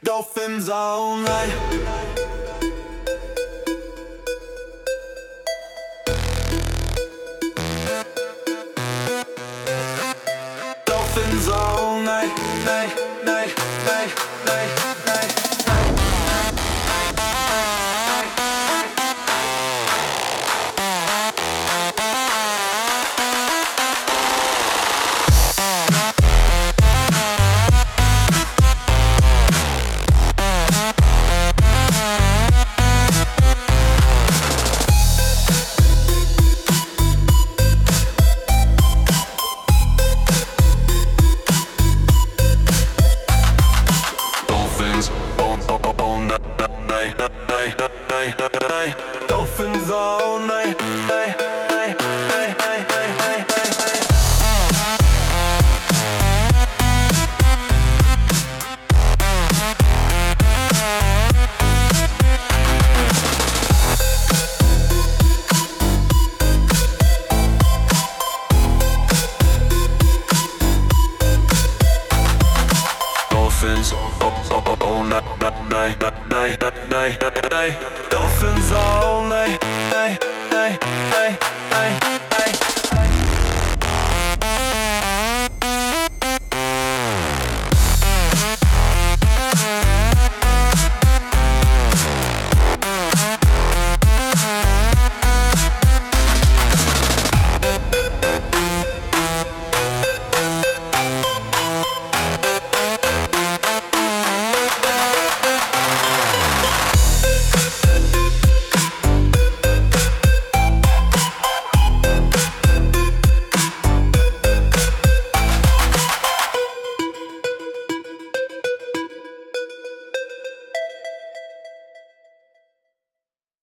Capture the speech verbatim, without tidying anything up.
Dolphins all night. Dolphins all night, night, night, night, night, night. Dolphins all night, night, night, night, night, night, night, night. Dolphins all night, night, night, night, night, night. Dolphins all night, night, night, night.